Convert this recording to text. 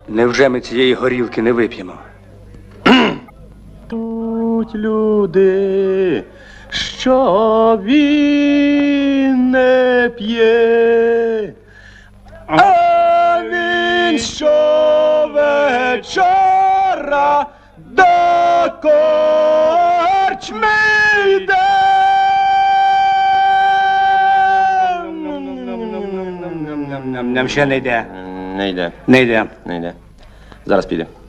Невже ми цієї горілки не вип'ємо? Тут люди, що він не п'є, а він щовечора до корчми йде. Нам ще не йде. Не йде, Не йде. не йде. Зараз піде.